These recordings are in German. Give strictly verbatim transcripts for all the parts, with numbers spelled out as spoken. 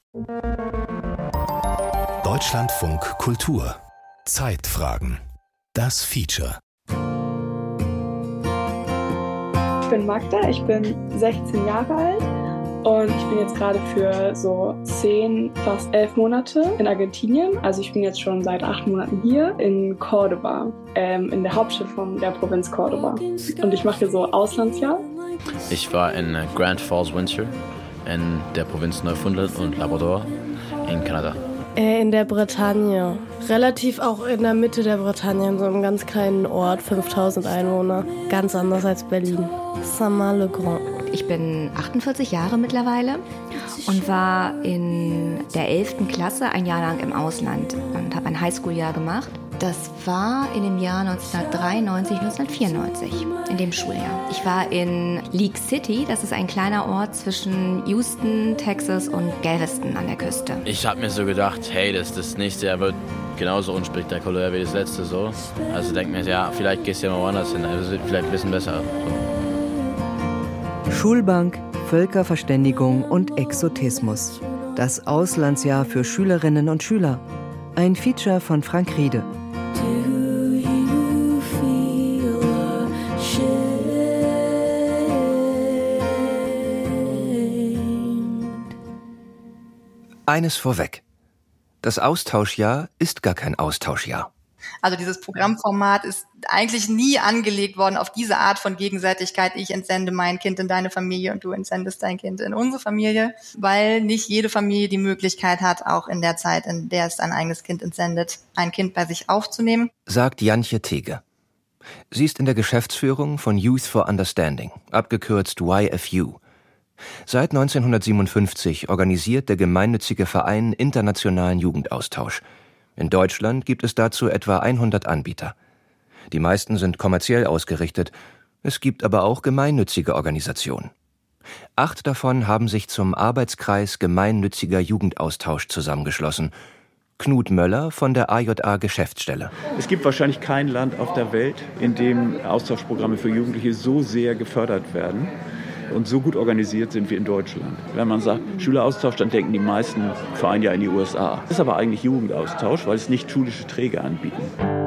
Deutschlandfunk Kultur. Zeitfragen. Das Feature. Ich bin Magda, ich bin sechzehn Jahre alt und ich bin jetzt gerade für so zehn, fast elf Monate in Argentinien. Also ich bin jetzt schon seit acht Monaten hier in Córdoba, ähm, in der Hauptstadt von der Provinz Córdoba. Und ich mache hier so Auslandsjahr. Ich war in Grand Falls, Windsor, in der Provinz Neufundland und Labrador in Kanada. In der Bretagne. Relativ auch in der Mitte der Bretagne, in so einem ganz kleinen Ort, fünftausend Einwohner. Ganz anders als Berlin. Saint-Marc-le-Grand. Ich bin achtundvierzig Jahre mittlerweile und war in der elften Klasse ein Jahr lang im Ausland und habe ein Highschool-Jahr gemacht. Das war in dem Jahr neunzehnhundertdreiundneunzig, neunzehnhundertvierundneunzig, in dem Schuljahr. Ich war in League City, das ist ein kleiner Ort zwischen Houston, Texas und Galveston an der Küste. Ich habe mir so gedacht, hey, das, das nächste Jahr wird genauso unspektakulär wie das letzte so. Also denke mir, ja, vielleicht gehst du ja mal woanders hin, also vielleicht ein bisschen besser. So. Schulbank, Völkerverständigung und Exotismus. Das Auslandsjahr für Schülerinnen und Schüler. Ein Feature von Frank Riede. Eines vorweg. Das Austauschjahr ist gar kein Austauschjahr. Also dieses Programmformat ist eigentlich nie angelegt worden auf diese Art von Gegenseitigkeit. Ich entsende mein Kind in deine Familie und du entsendest dein Kind in unsere Familie, weil nicht jede Familie die Möglichkeit hat, auch in der Zeit, in der es ein eigenes Kind entsendet, ein Kind bei sich aufzunehmen. Sagt Jantje Tege. Sie ist in der Geschäftsführung von Youth for Understanding, abgekürzt Y F U. Seit neunzehnhundertsiebenundfünfzig organisiert der gemeinnützige Verein internationalen Jugendaustausch. In Deutschland gibt es dazu etwa hundert Anbieter. Die meisten sind kommerziell ausgerichtet. Es gibt aber auch gemeinnützige Organisationen. Acht davon haben sich zum Arbeitskreis gemeinnütziger Jugendaustausch zusammengeschlossen. Knut Möller von der A J A Geschäftsstelle. Es gibt wahrscheinlich kein Land auf der Welt, in dem Austauschprogramme für Jugendliche so sehr gefördert werden und so gut organisiert sind wie in Deutschland. Wenn man sagt Schüleraustausch, dann denken die meisten für ein Jahr in die U S A. Das ist aber eigentlich Jugendaustausch, weil es nicht schulische Träger anbieten.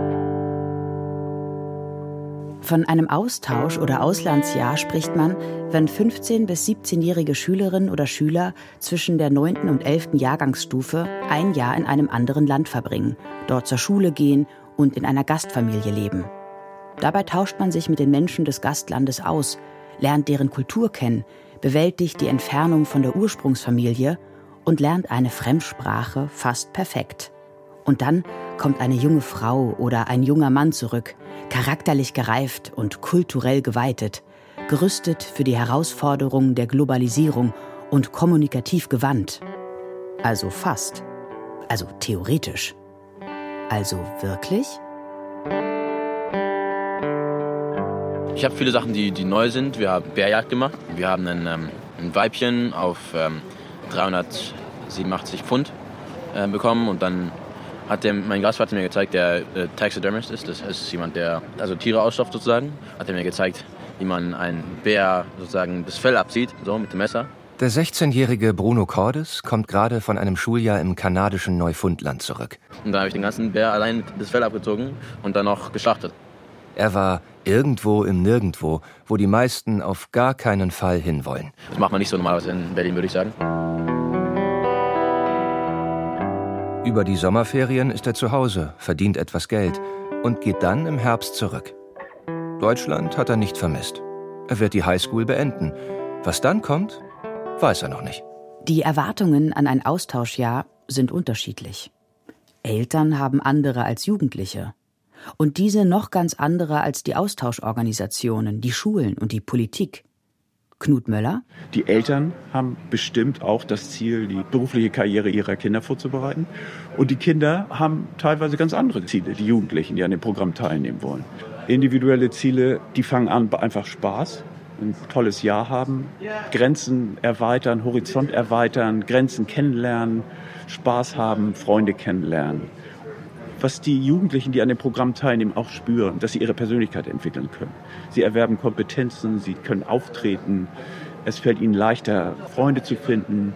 Von einem Austausch oder Auslandsjahr spricht man, wenn fünfzehn- bis siebzehnjährige Schülerinnen oder Schüler zwischen der neunten und elften Jahrgangsstufe ein Jahr in einem anderen Land verbringen, dort zur Schule gehen und in einer Gastfamilie leben. Dabei tauscht man sich mit den Menschen des Gastlandes aus, lernt deren Kultur kennen, bewältigt die Entfernung von der Ursprungsfamilie und lernt eine Fremdsprache fast perfekt. Und dann kommt eine junge Frau oder ein junger Mann zurück, charakterlich gereift und kulturell geweitet, gerüstet für die Herausforderungen der Globalisierung und kommunikativ gewandt. Also fast. Also theoretisch. Also wirklich? Ich habe viele Sachen, die, die neu sind. Wir haben Bärjagd gemacht. Wir haben ein, ähm, ein Weibchen auf ähm, dreihundertsiebenundachtzig Pfund äh, bekommen. Und dann hat der, mein Gastvater mir gezeigt, der äh, Taxidermist ist. Das ist jemand, der also Tiere ausstopft sozusagen. Hat er mir gezeigt, wie man einen Bär sozusagen das Fell abzieht, so mit dem Messer. Der sechzehnjährige Bruno Cordes kommt gerade von einem Schuljahr im kanadischen Neufundland zurück. Und da habe ich den ganzen Bär allein das Fell abgezogen und dann noch geschlachtet. Er war irgendwo im Nirgendwo, wo die meisten auf gar keinen Fall hinwollen. Das macht man nicht so normalerweise in Berlin, würde ich sagen. Über die Sommerferien ist er zu Hause, verdient etwas Geld und geht dann im Herbst zurück. Deutschland hat er nicht vermisst. Er wird die Highschool beenden. Was dann kommt, weiß er noch nicht. Die Erwartungen an ein Austauschjahr sind unterschiedlich. Eltern haben andere als Jugendliche. Und diese noch ganz andere als die Austauschorganisationen, die Schulen und die Politik. Knut Möller? Die Eltern haben bestimmt auch das Ziel, die berufliche Karriere ihrer Kinder vorzubereiten. Und die Kinder haben teilweise ganz andere Ziele, die Jugendlichen, die an dem Programm teilnehmen wollen. Individuelle Ziele, die fangen an bei einfach Spaß, ein tolles Jahr haben, Grenzen erweitern, Horizont erweitern, Grenzen kennenlernen, Spaß haben, Freunde kennenlernen. Was die Jugendlichen, die an dem Programm teilnehmen, auch spüren, dass sie ihre Persönlichkeit entwickeln können. Sie erwerben Kompetenzen, sie können auftreten, es fällt ihnen leichter, Freunde zu finden.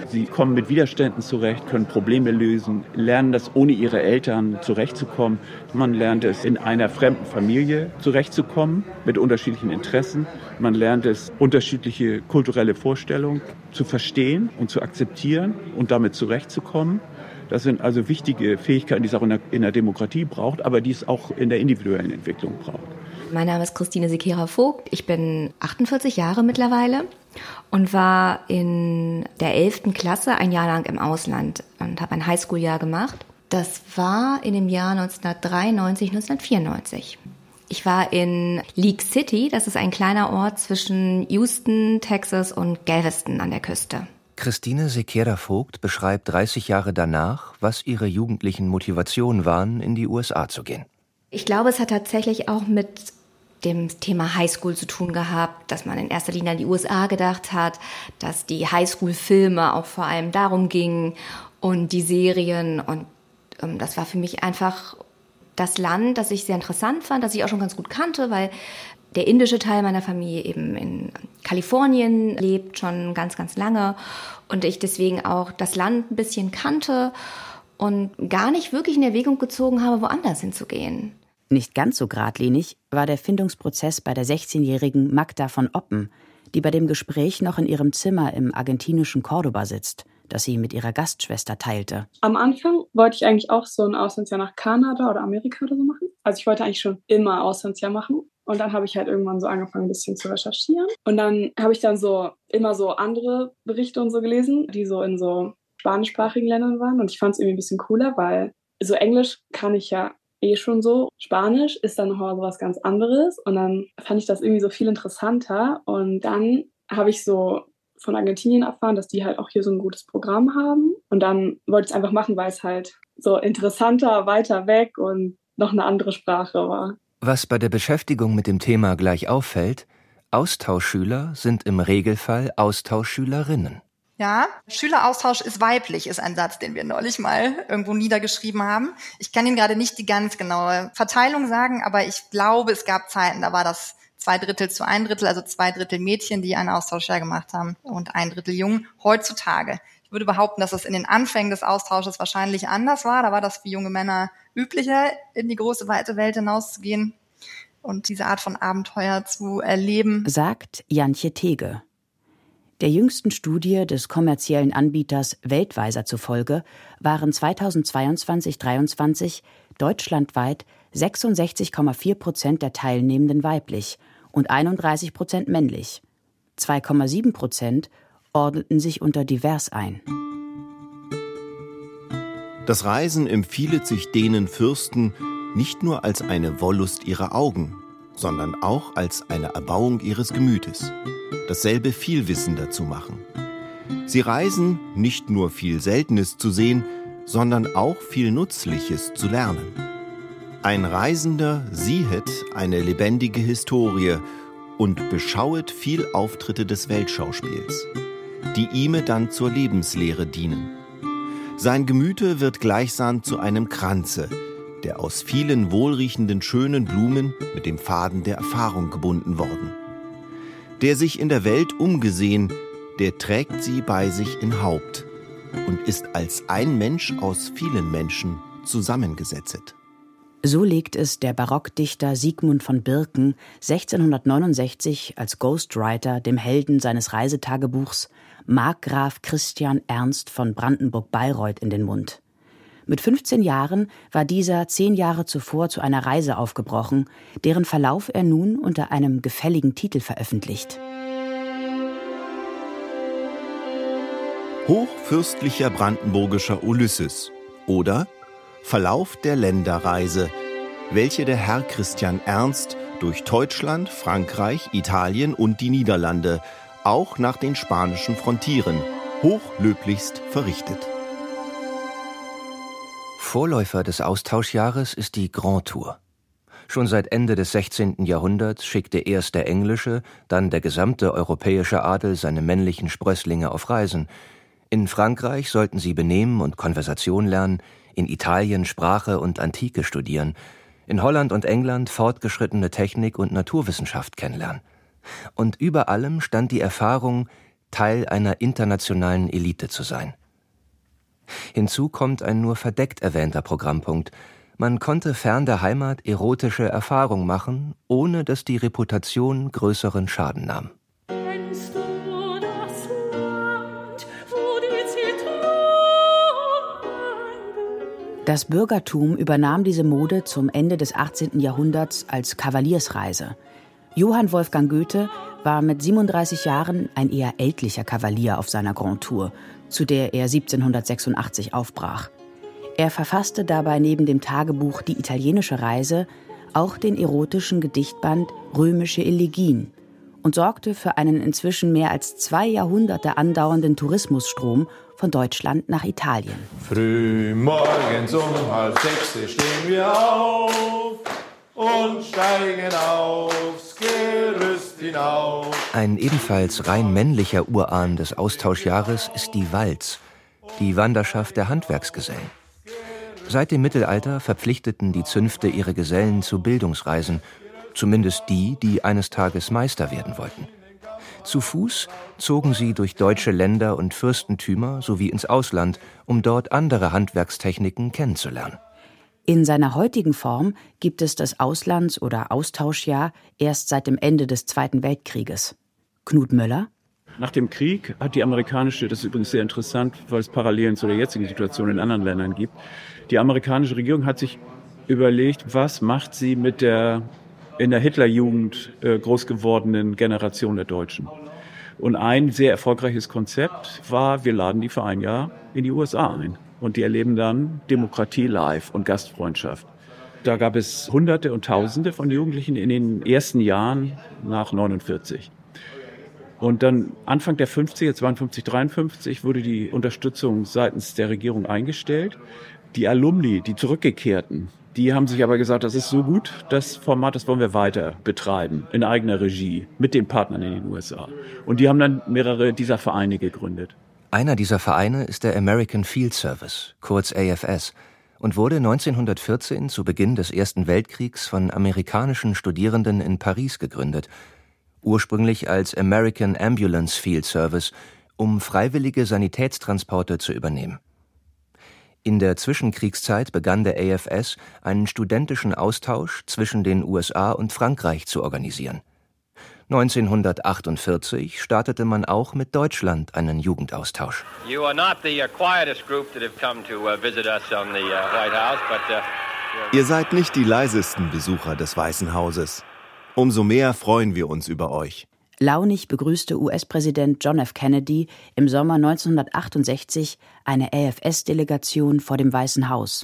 Sie kommen mit Widerständen zurecht, können Probleme lösen, lernen das ohne ihre Eltern zurechtzukommen. Man lernt es in einer fremden Familie zurechtzukommen mit unterschiedlichen Interessen. Man lernt es, unterschiedliche kulturelle Vorstellungen zu verstehen und zu akzeptieren und damit zurechtzukommen. Das sind also wichtige Fähigkeiten, die es auch in der, in der Demokratie braucht, aber die es auch in der individuellen Entwicklung braucht. Mein Name ist Christine Sequeira-Vogt. Ich bin achtundvierzig Jahre mittlerweile und war in der elften Klasse ein Jahr lang im Ausland und habe ein Highschool-Jahr gemacht. Das war in dem Jahr neunzehnhundertdreiundneunzig, neunzehnhundertvierundneunzig. Ich war in League City, das ist ein kleiner Ort zwischen Houston, Texas und Galveston an der Küste. Christine Sequeira-Vogt beschreibt dreißig Jahre danach, was ihre jugendlichen Motivationen waren, in die U S A zu gehen. Ich glaube, es hat tatsächlich auch mit dem Thema Highschool zu tun gehabt, dass man in erster Linie an die U S A gedacht hat, dass die Highschool-Filme auch vor allem darum gingen und die Serien. Und ähm, das war für mich einfach das Land, das ich sehr interessant fand, das ich auch schon ganz gut kannte, weil der indische Teil meiner Familie eben in Kalifornien lebt, schon ganz, ganz lange. Und ich deswegen auch das Land ein bisschen kannte und gar nicht wirklich in Erwägung gezogen habe, woanders hinzugehen. Nicht ganz so geradlinig war der Findungsprozess bei der sechzehnjährigen Magda von Oppen, die bei dem Gespräch noch in ihrem Zimmer im argentinischen Córdoba sitzt, das sie mit ihrer Gastschwester teilte. Am Anfang wollte ich eigentlich auch so ein Auslandsjahr nach Kanada oder Amerika oder so machen. Also ich wollte eigentlich schon immer Auslandsjahr machen. Und dann habe ich halt irgendwann so angefangen, ein bisschen zu recherchieren. Und dann habe ich dann so immer so andere Berichte und so gelesen, die so in so spanischsprachigen Ländern waren. Und ich fand es irgendwie ein bisschen cooler, weil so Englisch kann ich ja eh schon so. Spanisch ist dann nochmal so was ganz anderes. Und dann fand ich das irgendwie so viel interessanter. Und dann habe ich so von Argentinien erfahren, dass die halt auch hier so ein gutes Programm haben. Und dann wollte ich es einfach machen, weil es halt so interessanter, weiter weg und noch eine andere Sprache war. Was bei der Beschäftigung mit dem Thema gleich auffällt, Austauschschüler sind im Regelfall Austauschschülerinnen. Ja, Schüleraustausch ist weiblich, ist ein Satz, den wir neulich mal irgendwo niedergeschrieben haben. Ich kann Ihnen gerade nicht die ganz genaue Verteilung sagen, aber ich glaube, es gab Zeiten, da war das zwei Drittel zu ein Drittel, also zwei Drittel Mädchen, die ein Austauschjahr gemacht haben und ein Drittel Jungen. Heutzutage, ich würde behaupten, dass es in den Anfängen des Austausches wahrscheinlich anders war. Da war das für junge Männer üblicher, in die große, weite Welt hinauszugehen und diese Art von Abenteuer zu erleben. Sagt Jantje Tege. Der jüngsten Studie des kommerziellen Anbieters Weltweiser zufolge waren zweitausendzweiundzwanzig dreiundzwanzig deutschlandweit sechsundsechzig Komma vier Prozent der Teilnehmenden weiblich und einunddreißig Prozent männlich. zwei Komma sieben Prozent ordneten sich unter divers ein. Das Reisen empfielet sich denen Fürsten nicht nur als eine Wollust ihrer Augen, sondern auch als eine Erbauung ihres Gemütes, dasselbe viel wissender zu machen. Sie reisen, nicht nur viel Seltenes zu sehen, sondern auch viel Nützliches zu lernen. Ein Reisender siehet eine lebendige Historie und beschauet viel Auftritte des Weltschauspiels, die ihm dann zur Lebenslehre dienen. Sein Gemüte wird gleichsam zu einem Kranze, der aus vielen wohlriechenden schönen Blumen mit dem Faden der Erfahrung gebunden worden. Der sich in der Welt umgesehen, der trägt sie bei sich in Haupt und ist als ein Mensch aus vielen Menschen zusammengesetzt. So legt es der Barockdichter Sigmund von Birken sechzehnhundertneunundsechzig als Ghostwriter dem Helden seines Reisetagebuchs Markgraf Christian Ernst von Brandenburg-Bayreuth in den Mund. Mit fünfzehn Jahren war dieser zehn Jahre zuvor zu einer Reise aufgebrochen, deren Verlauf er nun unter einem gefälligen Titel veröffentlicht. Hochfürstlicher brandenburgischer Ulysses oder Verlauf der Länderreise, welche der Herr Christian Ernst durch Deutschland, Frankreich, Italien und die Niederlande, auch nach den spanischen Frontieren, hochlöblichst verrichtet. Vorläufer des Austauschjahres ist die Grand Tour. Schon seit Ende des sechzehnten Jahrhunderts schickte erst der englische, dann der gesamte europäische Adel seine männlichen Sprösslinge auf Reisen. In Frankreich sollten sie Benehmen und Konversation lernen, in Italien Sprache und Antike studieren, in Holland und England fortgeschrittene Technik und Naturwissenschaft kennenlernen. Und über allem stand die Erfahrung, Teil einer internationalen Elite zu sein. Hinzu kommt ein nur verdeckt erwähnter Programmpunkt. Man konnte fern der Heimat erotische Erfahrungen machen, ohne dass die Reputation größeren Schaden nahm. Das Bürgertum übernahm diese Mode zum Ende des achtzehnten Jahrhunderts als Kavaliersreise. Johann Wolfgang Goethe war mit siebenunddreißig Jahren ein eher ältlicher Kavalier auf seiner Grand Tour, zu der er siebzehnhundertsechsundachtzig aufbrach. Er verfasste dabei neben dem Tagebuch Die italienische Reise auch den erotischen Gedichtband Römische Elegien und sorgte für einen inzwischen mehr als zwei Jahrhunderte andauernden Tourismusstrom von Deutschland nach Italien. Früh morgens um halb sechs stehen wir auf und steigen aufs Gerüst hinauf. Ein ebenfalls rein männlicher Urahn des Austauschjahres ist die Walz, die Wanderschaft der Handwerksgesellen. Seit dem Mittelalter verpflichteten die Zünfte ihre Gesellen zu Bildungsreisen, zumindest die, die eines Tages Meister werden wollten. Zu Fuß zogen sie durch deutsche Länder und Fürstentümer sowie ins Ausland, um dort andere Handwerkstechniken kennenzulernen. In seiner heutigen Form gibt es das Auslands- oder Austauschjahr erst seit dem Ende des Zweiten Weltkrieges. Knut Möller? Nach dem Krieg hat die amerikanische, das ist übrigens sehr interessant, weil es Parallelen zu der jetzigen Situation in anderen Ländern gibt, die amerikanische Regierung hat sich überlegt, was macht sie mit der in der Hitlerjugend äh, groß gewordenen Generation der Deutschen. Und ein sehr erfolgreiches Konzept war, wir laden die für ein Jahr in die U S A ein. Und die erleben dann Demokratie live und Gastfreundschaft. Da gab es Hunderte und Tausende von Jugendlichen in den ersten Jahren nach neunundvierzig. Und dann Anfang der fünfziger, zweiundfünfzig, dreiundfünfzig, wurde die Unterstützung seitens der Regierung eingestellt. Die Alumni, die Zurückgekehrten, die haben sich aber gesagt, das ist so gut, das Format, das wollen wir weiter betreiben, in eigener Regie, mit den Partnern in den U S A. Und die haben dann mehrere dieser Vereine gegründet. Einer dieser Vereine ist der American Field Service, kurz A F S, und wurde neunzehnhundertvierzehn zu Beginn des Ersten Weltkriegs von amerikanischen Studierenden in Paris gegründet, ursprünglich als American Ambulance Field Service, um freiwillige Sanitätstransporte zu übernehmen. In der Zwischenkriegszeit begann der A F S, einen studentischen Austausch zwischen den U S A und Frankreich zu organisieren. neunzehnhundertachtundvierzig startete man auch mit Deutschland einen Jugendaustausch. You are not the quietest group that have come to visit us on the White House, but Ihr seid nicht die leisesten Besucher des Weißen Hauses. Umso mehr freuen wir uns über euch. Launig begrüßte U S-Präsident John F. Kennedy im Sommer neunzehnhundertachtundsechzig eine A F S-Delegation vor dem Weißen Haus.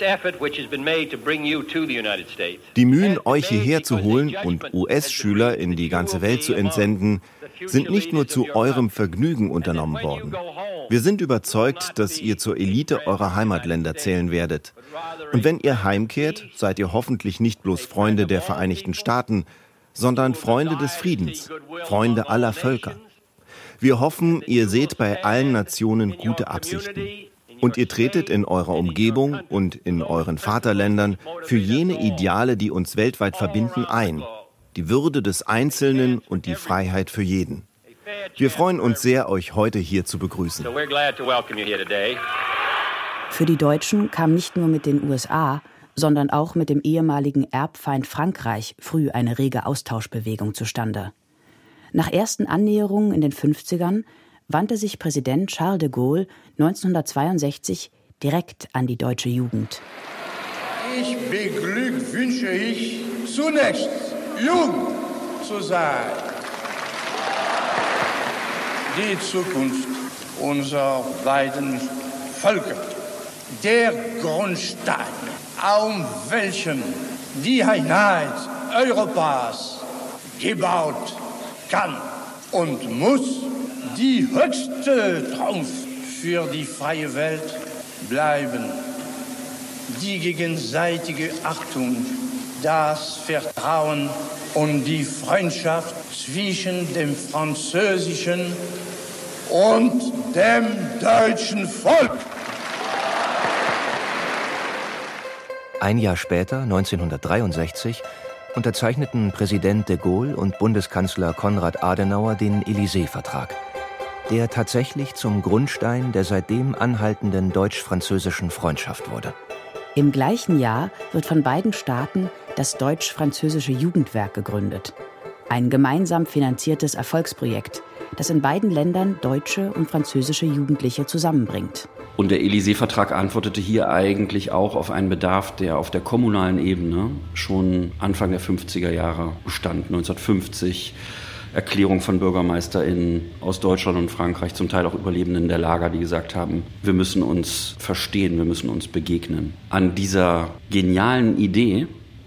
Die Mühen, euch hierher zu holen und U S-Schüler in die ganze Welt zu entsenden, sind nicht nur zu eurem Vergnügen unternommen worden. Wir sind überzeugt, dass ihr zur Elite eurer Heimatländer zählen werdet. Und wenn ihr heimkehrt, seid ihr hoffentlich nicht bloß Freunde der Vereinigten Staaten, sondern Freunde des Friedens, Freunde aller Völker. Wir hoffen, ihr seht bei allen Nationen gute Absichten. Und ihr tretet in eurer Umgebung und in euren Vaterländern für jene Ideale, die uns weltweit verbinden, ein. Die Würde des Einzelnen und die Freiheit für jeden. Wir freuen uns sehr, euch heute hier zu begrüßen. Für die Deutschen kam nicht nur mit den U S A, sondern auch mit dem ehemaligen Erbfeind Frankreich früh eine rege Austauschbewegung zustande. Nach ersten Annäherungen in den fünfzigern wandte sich Präsident Charles de Gaulle neunzehnhundertzweiundsechzig direkt an die deutsche Jugend. Ich beglückwünsche ich zunächst, jung zu sein. Die Zukunft unserer beiden Völker, der Grundstein, auf welchem die Einheit Europas gebaut kann und muss, die höchste Trumpf für die freie Welt bleiben. Die gegenseitige Achtung, das Vertrauen und die Freundschaft zwischen dem französischen und dem deutschen Volk. Ein Jahr später, neunzehnhundertdreiundsechzig, unterzeichneten Präsident de Gaulle und Bundeskanzler Konrad Adenauer den Élysée-Vertrag. der tatsächlich zum Grundstein der seitdem anhaltenden deutsch-französischen Freundschaft wurde. Im gleichen Jahr wird von beiden Staaten das Deutsch-Französische Jugendwerk gegründet. Ein gemeinsam finanziertes Erfolgsprojekt, das in beiden Ländern deutsche und französische Jugendliche zusammenbringt. Und der Élysée-Vertrag antwortete hier eigentlich auch auf einen Bedarf, der auf der kommunalen Ebene schon Anfang der fünfziger Jahre bestand. neunzehnhundertfünfzig Erklärung von BürgermeisterInnen aus Deutschland und Frankreich, zum Teil auch Überlebenden der Lager, die gesagt haben, wir müssen uns verstehen, wir müssen uns begegnen. An dieser genialen Idee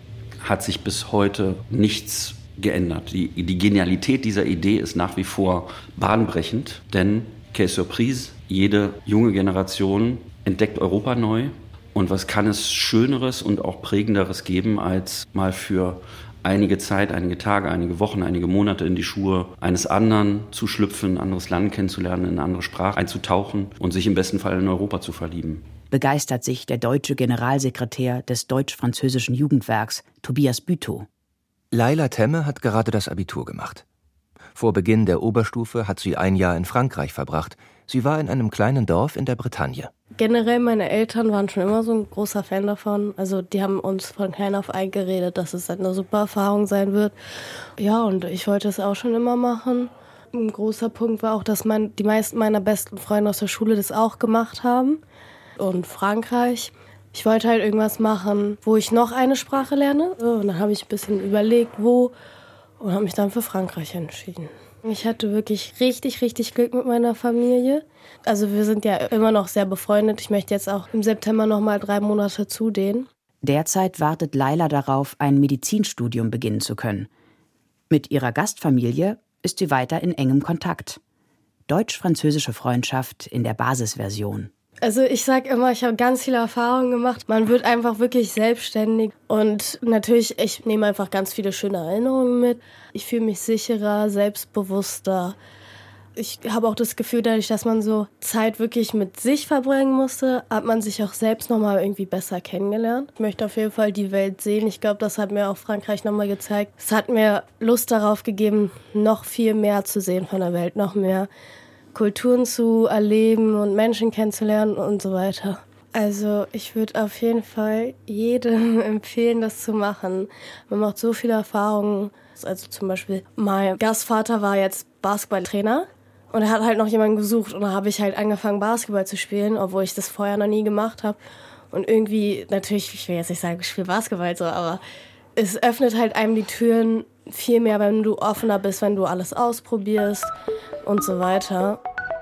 hat sich bis heute nichts geändert. Die, die Genialität dieser Idee ist nach wie vor bahnbrechend, denn, quelle surprise, jede junge Generation entdeckt Europa neu. Und was kann es Schöneres und auch Prägenderes geben, als mal für einige Zeit, einige Tage, einige Wochen, einige Monate in die Schuhe eines anderen zu schlüpfen, ein anderes Land kennenzulernen, in eine andere Sprache einzutauchen und sich im besten Fall in Europa zu verlieben. Begeistert sich der deutsche Generalsekretär des Deutsch-Französischen Jugendwerks, Tobias Bütow. Laila Temme hat gerade das Abitur gemacht. Vor Beginn der Oberstufe hat sie ein Jahr in Frankreich verbracht. Sie war in einem kleinen Dorf in der Bretagne. Generell, meine Eltern waren schon immer so ein großer Fan davon. Also die haben uns von klein auf eingeredet, dass es eine super Erfahrung sein wird. Ja, und ich wollte es auch schon immer machen. Ein großer Punkt war auch, dass mein, die meisten meiner besten Freunde aus der Schule das auch gemacht haben. Und Frankreich. Ich wollte halt irgendwas machen, wo ich noch eine Sprache lerne. Und dann habe ich ein bisschen überlegt, wo. Und habe mich dann für Frankreich entschieden. Ich hatte wirklich richtig, richtig Glück mit meiner Familie. Also wir sind ja immer noch sehr befreundet. Ich möchte jetzt auch im September noch mal drei Monate zu denen. Derzeit wartet Laila darauf, ein Medizinstudium beginnen zu können. Mit ihrer Gastfamilie ist sie weiter in engem Kontakt. Deutsch-französische Freundschaft in der Basisversion. Also ich sag immer, ich habe ganz viele Erfahrungen gemacht. Man wird einfach wirklich selbstständig. Und natürlich, ich nehme einfach ganz viele schöne Erinnerungen mit. Ich fühle mich sicherer, selbstbewusster. Ich habe auch das Gefühl, dadurch, dass man so Zeit wirklich mit sich verbringen musste, hat man sich auch selbst nochmal irgendwie besser kennengelernt. Ich möchte auf jeden Fall die Welt sehen. Ich glaube, das hat mir auch Frankreich nochmal gezeigt. Es hat mir Lust darauf gegeben, noch viel mehr zu sehen von der Welt, noch mehr Kulturen zu erleben und Menschen kennenzulernen und so weiter. Also ich würde auf jeden Fall jedem empfehlen, das zu machen. Man macht so viele Erfahrungen. Also zum Beispiel, mein Gastvater war jetzt Basketballtrainer und er hat halt noch jemanden gesucht und da habe ich halt angefangen, Basketball zu spielen, obwohl ich das vorher noch nie gemacht habe. Und irgendwie, natürlich, ich will jetzt nicht sagen, ich spiele Basketball so, aber es öffnet halt einem die Türen viel mehr, wenn du offener bist, wenn du alles ausprobierst und so weiter.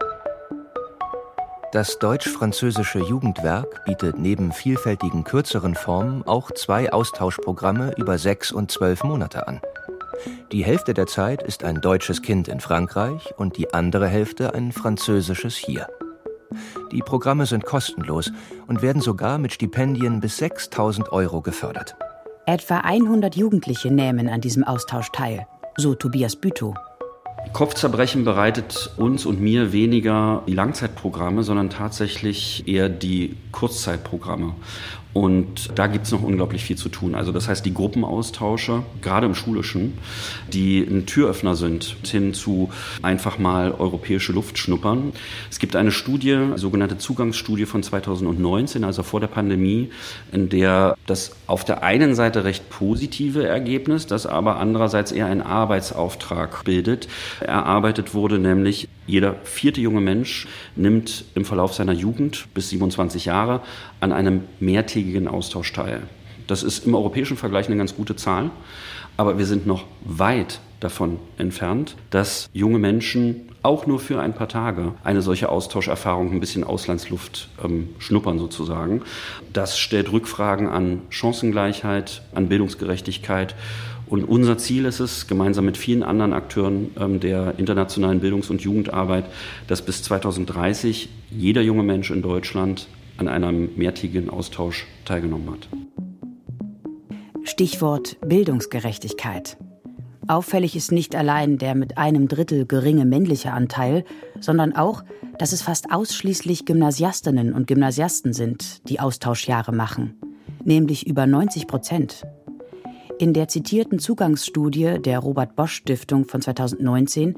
Das deutsch-französische Jugendwerk bietet neben vielfältigen kürzeren Formen auch zwei Austauschprogramme über sechs und zwölf Monate an. Die Hälfte der Zeit ist ein deutsches Kind in Frankreich und die andere Hälfte ein französisches hier. Die Programme sind kostenlos und werden sogar mit Stipendien bis sechstausend Euro gefördert. Etwa hundert Jugendliche nehmen an diesem Austausch teil, so Tobias Bütow. Kopfzerbrechen bereitet uns und mir weniger die Langzeitprogramme, sondern tatsächlich eher die Kurzzeitprogramme. Und da gibt es noch unglaublich viel zu tun. Also das heißt, die Gruppenaustausche, gerade im Schulischen, die ein Türöffner sind, hin zu einfach mal europäische Luft schnuppern. Es gibt eine Studie, eine sogenannte Zugangsstudie von zweitausendneunzehn, also vor der Pandemie, in der das auf der einen Seite recht positive Ergebnis, das aber andererseits eher einen Arbeitsauftrag bildet, erarbeitet wurde, nämlich jeder vierte junge Mensch nimmt im Verlauf seiner Jugend bis siebenundzwanzig Jahre an einem mehrtägigen Austausch teil. Das ist im europäischen Vergleich eine ganz gute Zahl, aber wir sind noch weit davon entfernt, dass junge Menschen auch nur für ein paar Tage eine solche Austauscherfahrung, ein bisschen Auslandsluft ähm, schnuppern sozusagen. Das stellt Rückfragen an Chancengleichheit, an Bildungsgerechtigkeit. Und unser Ziel ist es, gemeinsam mit vielen anderen Akteuren ähm, der internationalen Bildungs- und Jugendarbeit, dass bis zweitausenddreißig jeder junge Mensch in Deutschland an einem mehrtägigen Austausch teilgenommen hat. Stichwort Bildungsgerechtigkeit. Auffällig ist nicht allein der mit einem Drittel geringe männliche Anteil, sondern auch, dass es fast ausschließlich Gymnasiastinnen und Gymnasiasten sind, die Austauschjahre machen, nämlich über neunzig Prozent. In der zitierten Zugangsstudie der Robert-Bosch-Stiftung von zweitausendneunzehn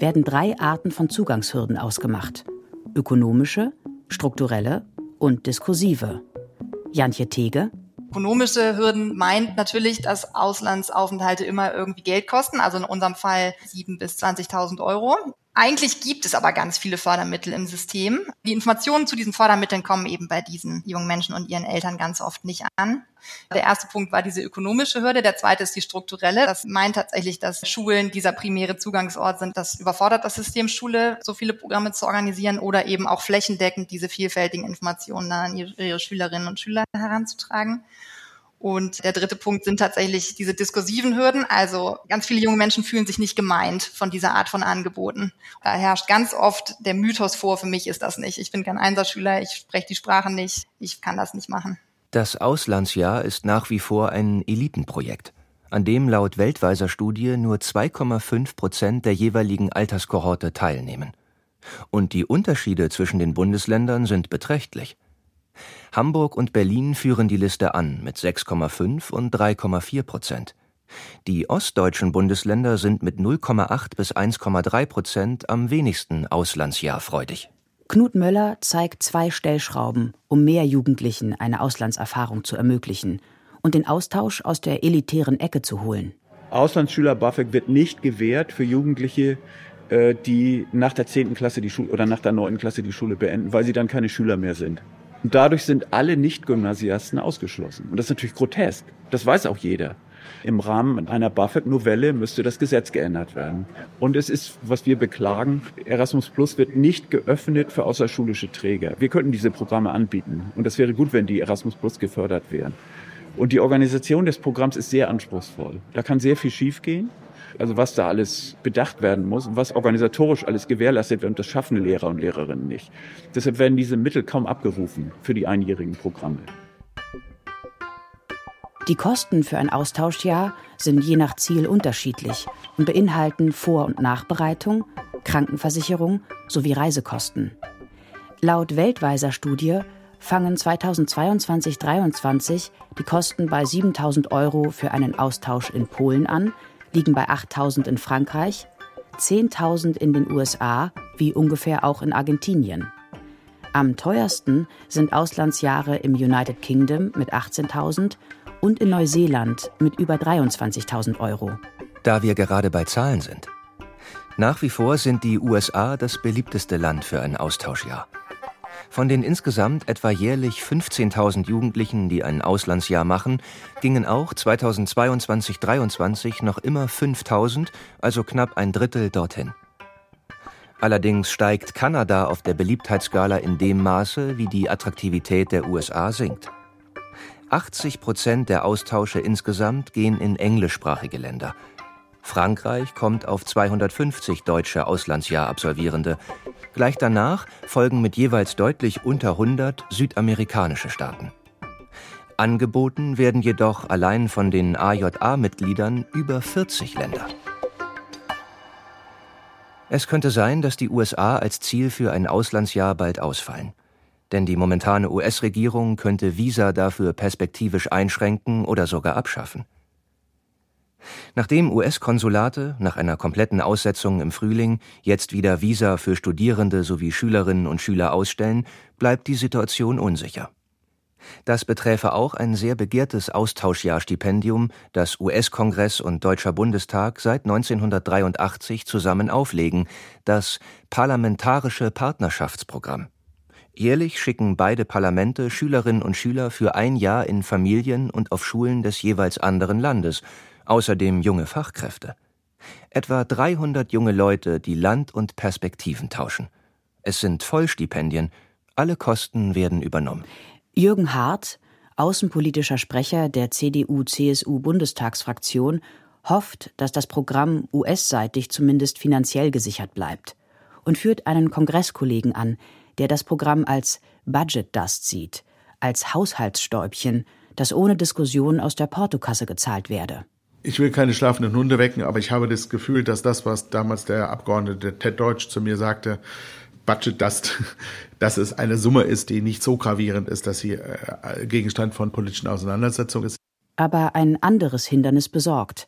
werden drei Arten von Zugangshürden ausgemacht: ökonomische, strukturelle und diskursive. Jantje Tege. Ökonomische Hürden meint natürlich, dass Auslandsaufenthalte immer irgendwie Geld kosten, also in unserem Fall siebentausend bis zwanzigtausend Euro. Eigentlich gibt es aber ganz viele Fördermittel im System. Die Informationen zu diesen Fördermitteln kommen eben bei diesen jungen Menschen und ihren Eltern ganz oft nicht an. Der erste Punkt war diese ökonomische Hürde, der zweite ist die strukturelle. Das meint tatsächlich, dass Schulen dieser primäre Zugangsort sind. Das überfordert das System Schule, so viele Programme zu organisieren oder eben auch flächendeckend diese vielfältigen Informationen an ihre Schülerinnen und Schüler heranzutragen. Und der dritte Punkt sind tatsächlich diese diskursiven Hürden. Also ganz viele junge Menschen fühlen sich nicht gemeint von dieser Art von Angeboten. Da herrscht ganz oft der Mythos vor, für mich ist das nicht. Ich bin kein Einserschüler, ich spreche die Sprache nicht, ich kann das nicht machen. Das Auslandsjahr ist nach wie vor ein Elitenprojekt, an dem laut weltweiser Studie nur zwei Komma fünf Prozent der jeweiligen Alterskohorte teilnehmen. Und die Unterschiede zwischen den Bundesländern sind beträchtlich. Hamburg und Berlin führen die Liste an mit sechs Komma fünf und drei Komma vier Prozent. Die ostdeutschen Bundesländer sind mit null Komma acht bis eins Komma drei Prozent am wenigsten auslandsjahrfreudig. Knut Möller zeigt zwei Stellschrauben, um mehr Jugendlichen eine Auslandserfahrung zu ermöglichen und den Austausch aus der elitären Ecke zu holen. Auslandsschüler-BAföG wird nicht gewährt für Jugendliche, die nach der zehnten Klasse die Schule oder nach der neunten Klasse die Schule beenden, weil sie dann keine Schüler mehr sind. Und dadurch sind alle Nicht-Gymnasiasten ausgeschlossen. Und das ist natürlich grotesk. Das weiß auch jeder. Im Rahmen einer BAföG-Novelle müsste das Gesetz geändert werden. Und es ist, was wir beklagen, Erasmus Plus wird nicht geöffnet für außerschulische Träger. Wir könnten diese Programme anbieten. Und das wäre gut, wenn die Erasmus Plus gefördert wären. Und die Organisation des Programms ist sehr anspruchsvoll. Da kann sehr viel schiefgehen. Also was da alles bedacht werden muss und was organisatorisch alles gewährleistet wird, das schaffen Lehrer und Lehrerinnen nicht. Deshalb werden diese Mittel kaum abgerufen für die einjährigen Programme. Die Kosten für ein Austauschjahr sind je nach Ziel unterschiedlich und beinhalten Vor- und Nachbereitung, Krankenversicherung sowie Reisekosten. Laut weltweiser Studie fangen zweitausendzweiundzwanzig dreiundzwanzig die Kosten bei siebentausend Euro für einen Austausch in Polen an, liegen bei achttausend in Frankreich, zehntausend in den U S A, wie ungefähr auch in Argentinien. Am teuersten sind Auslandsjahre im United Kingdom mit achtzehntausend und in Neuseeland mit über dreiundzwanzigtausend Euro. Da wir gerade bei Zahlen sind. Nach wie vor sind die U S A das beliebteste Land für ein Austauschjahr. Von den insgesamt etwa jährlich fünfzehntausend Jugendlichen, die ein Auslandsjahr machen, gingen auch zweitausendzweiundzwanzig dreiundzwanzig noch immer fünftausend, also knapp ein Drittel, dorthin. Allerdings steigt Kanada auf der Beliebtheitsskala in dem Maße, wie die Attraktivität der U S A sinkt. achtzig Prozent der Austausche insgesamt gehen in englischsprachige Länder. Frankreich kommt auf zweihundertfünfzig deutsche Auslandsjahr-Absolvierende. Gleich danach folgen mit jeweils deutlich unter hundert südamerikanische Staaten. Angeboten werden jedoch allein von den A J A-Mitgliedern über vierzig Länder. Es könnte sein, dass die U S A als Ziel für ein Auslandsjahr bald ausfallen. Denn die momentane U S-Regierung könnte Visa dafür perspektivisch einschränken oder sogar abschaffen. Nachdem U S-Konsulate nach einer kompletten Aussetzung im Frühling jetzt wieder Visa für Studierende sowie Schülerinnen und Schüler ausstellen, bleibt die Situation unsicher. Das beträfe auch ein sehr begehrtes Austauschjahrstipendium, das U S-Kongress und Deutscher Bundestag seit neunzehnhundertdreiundachtzig zusammen auflegen, das Parlamentarische Partnerschaftsprogramm. Jährlich schicken beide Parlamente Schülerinnen und Schüler für ein Jahr in Familien und auf Schulen des jeweils anderen Landes, außerdem junge Fachkräfte. Etwa dreihundert junge Leute, die Land und Perspektiven tauschen. Es sind Vollstipendien, alle Kosten werden übernommen. Jürgen Hart, außenpolitischer Sprecher der C D U C S U-Bundestagsfraktion, hofft, dass das Programm U S-seitig zumindest finanziell gesichert bleibt und führt einen Kongresskollegen an, der das Programm als Budget Dust sieht, als Haushaltsstäubchen, das ohne Diskussion aus der Portokasse gezahlt werde. Ich will keine schlafenden Hunde wecken, aber ich habe das Gefühl, dass das, was damals der Abgeordnete Ted Deutsch zu mir sagte, Budget Dust, dass es eine Summe ist, die nicht so gravierend ist, dass sie Gegenstand von politischen Auseinandersetzungen ist. Aber ein anderes Hindernis besorgt.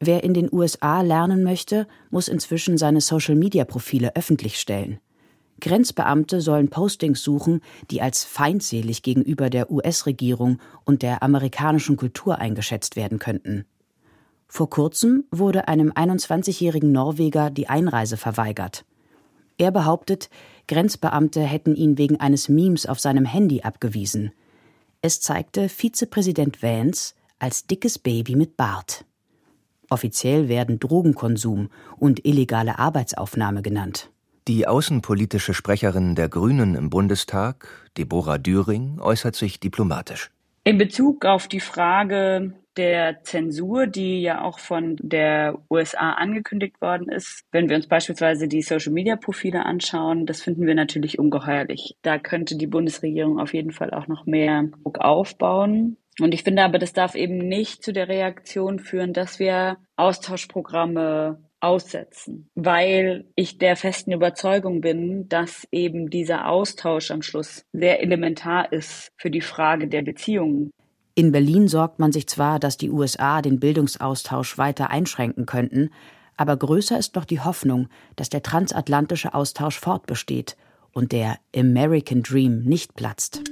Wer in den U S A lernen möchte, muss inzwischen seine Social-Media-Profile öffentlich stellen. Grenzbeamte sollen Postings suchen, die als feindselig gegenüber der U S-Regierung und der amerikanischen Kultur eingeschätzt werden könnten. Vor kurzem wurde einem einundzwanzigjährigen Norweger die Einreise verweigert. Er behauptet, Grenzbeamte hätten ihn wegen eines Memes auf seinem Handy abgewiesen. Es zeigte Vizepräsident Vance als dickes Baby mit Bart. Offiziell werden Drogenkonsum und illegale Arbeitsaufnahme genannt. Die außenpolitische Sprecherin der Grünen im Bundestag, Deborah Düring, äußert sich diplomatisch. In Bezug auf die Frage der Zensur, die ja auch von der U S A angekündigt worden ist, wenn wir uns beispielsweise die Social-Media-Profile anschauen, das finden wir natürlich ungeheuerlich. Da könnte die Bundesregierung auf jeden Fall auch noch mehr Druck aufbauen. Und ich finde aber, das darf eben nicht zu der Reaktion führen, dass wir Austauschprogramme aussetzen, weil ich der festen Überzeugung bin, dass eben dieser Austausch am Schluss sehr elementar ist für die Frage der Beziehungen. In Berlin sorgt man sich zwar, dass die U S A den Bildungsaustausch weiter einschränken könnten, aber größer ist noch die Hoffnung, dass der transatlantische Austausch fortbesteht und der American Dream nicht platzt.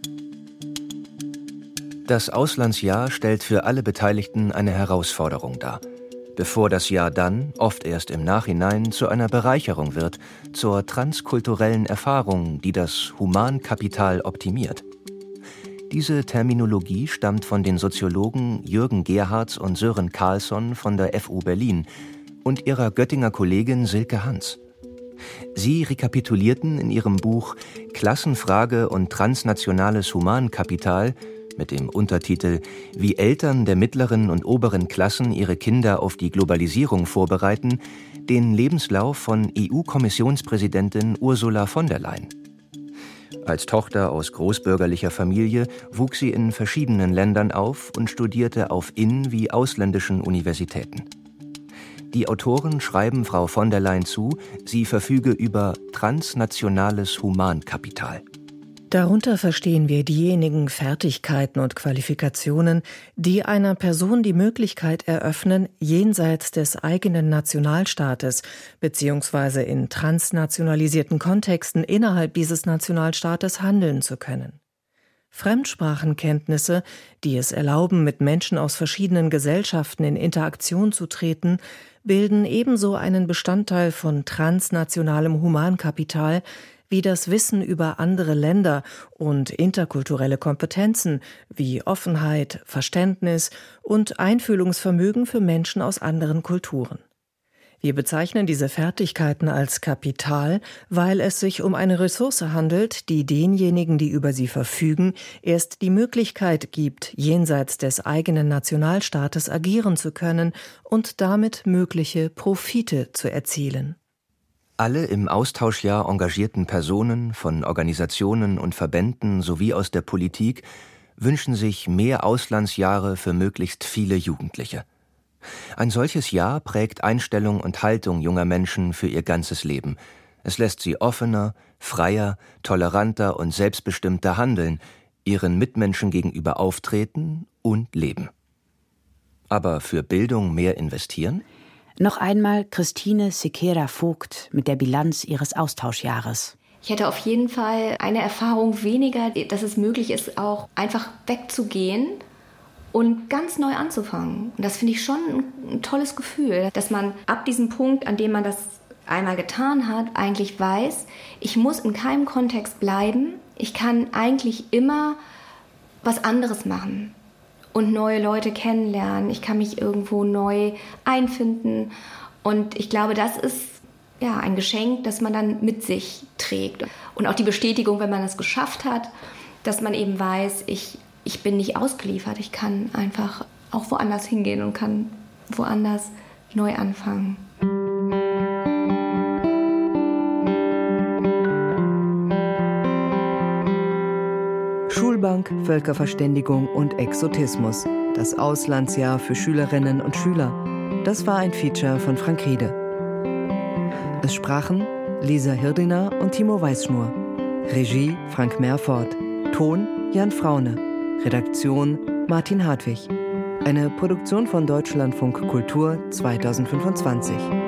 Das Auslandsjahr stellt für alle Beteiligten eine Herausforderung dar, bevor das Jahr dann, oft erst im Nachhinein, zu einer Bereicherung wird, zur transkulturellen Erfahrung, die das Humankapital optimiert. Diese Terminologie stammt von den Soziologen Jürgen Gerhards und Sören Carlsson von der F U Berlin und ihrer Göttinger Kollegin Silke Hans. Sie rekapitulierten in ihrem Buch »Klassenfrage und transnationales Humankapital« mit dem Untertitel »Wie Eltern der mittleren und oberen Klassen ihre Kinder auf die Globalisierung vorbereiten« den Lebenslauf von E U-Kommissionspräsidentin Ursula von der Leyen. Als Tochter aus großbürgerlicher Familie wuchs sie in verschiedenen Ländern auf und studierte auf in- wie ausländischen Universitäten. Die Autoren schreiben Frau von der Leyen zu, sie verfüge über transnationales Humankapital. Darunter verstehen wir diejenigen Fertigkeiten und Qualifikationen, die einer Person die Möglichkeit eröffnen, jenseits des eigenen Nationalstaates bzw. in transnationalisierten Kontexten innerhalb dieses Nationalstaates handeln zu können. Fremdsprachenkenntnisse, die es erlauben, mit Menschen aus verschiedenen Gesellschaften in Interaktion zu treten, bilden ebenso einen Bestandteil von transnationalem Humankapital, wie das Wissen über andere Länder und interkulturelle Kompetenzen wie Offenheit, Verständnis und Einfühlungsvermögen für Menschen aus anderen Kulturen. Wir bezeichnen diese Fertigkeiten als Kapital, weil es sich um eine Ressource handelt, die denjenigen, die über sie verfügen, erst die Möglichkeit gibt, jenseits des eigenen Nationalstaates agieren zu können und damit mögliche Profite zu erzielen. Alle im Austauschjahr engagierten Personen von Organisationen und Verbänden sowie aus der Politik wünschen sich mehr Auslandsjahre für möglichst viele Jugendliche. Ein solches Jahr prägt Einstellung und Haltung junger Menschen für ihr ganzes Leben. Es lässt sie offener, freier, toleranter und selbstbestimmter handeln, ihren Mitmenschen gegenüber auftreten und leben. Aber für Bildung mehr investieren? Noch einmal Christine Sequeira-Vogt mit der Bilanz ihres Austauschjahres. Ich hätte auf jeden Fall eine Erfahrung weniger, dass es möglich ist, auch einfach wegzugehen und ganz neu anzufangen. Und das finde ich schon ein, ein tolles Gefühl, dass man ab diesem Punkt, an dem man das einmal getan hat, eigentlich weiß, ich muss in keinem Kontext bleiben. Ich kann eigentlich immer was anderes machen und neue Leute kennenlernen. Ich kann mich irgendwo neu einfinden. Und ich glaube, das ist ja ein Geschenk, das man dann mit sich trägt. Und auch die Bestätigung, wenn man es geschafft hat, dass man eben weiß, ich, ich bin nicht ausgeliefert. Ich kann einfach auch woanders hingehen und kann woanders neu anfangen. Schulbank, Völkerverständigung und Exotismus. Das Auslandsjahr für Schülerinnen und Schüler. Das war ein Feature von Frank Riede. Es sprachen Lisa Hirdiner und Timo Weißschnur. Regie Frank Merfort. Ton Jan Fraune. Redaktion Martin Hartwig. Eine Produktion von Deutschlandfunk Kultur zweitausendfünfundzwanzig.